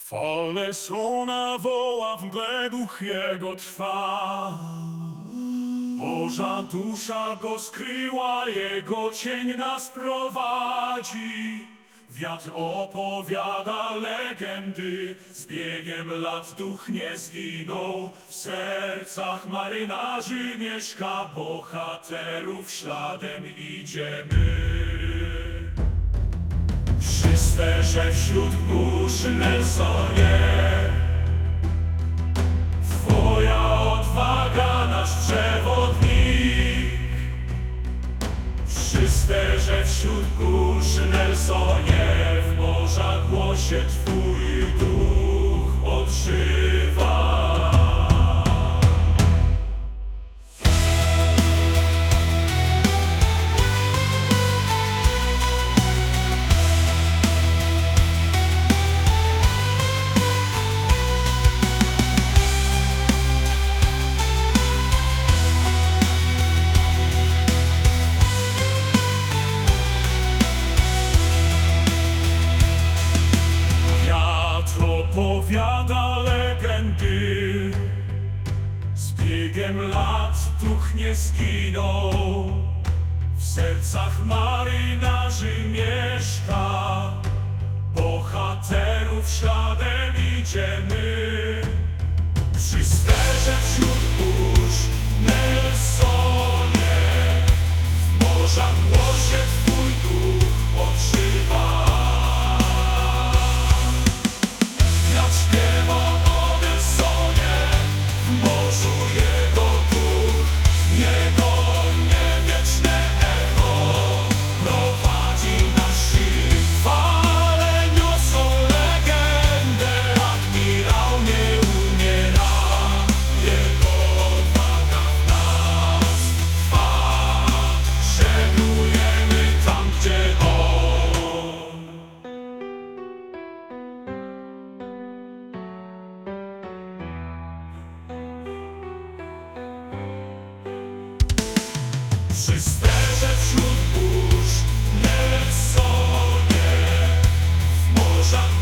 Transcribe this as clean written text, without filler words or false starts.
Fale słona woła, w mgle duch jego trwa. Boża dusza go skryła, jego cień nas prowadzi. Wiatr opowiada legendy, z biegiem lat duch nie zginął. W sercach marynarzy mieszka, bohaterów śladem idziemy. Przysterze wśród burz, Nelsonie, twoja odwaga, nasz przewodnik. Przysterze wśród burz, Nelsonie, w morza głosie twój duch odżywa. Opowiada legendy, z biegiem lat duch nie zginął. W sercach marynarzy mieszka, bohaterów śladem idziemy. Przysterze wśród burz, Nelsonie, w morzach głosie twój duch odżywa. Przysterze wśród burz, Nelsonie, w morzach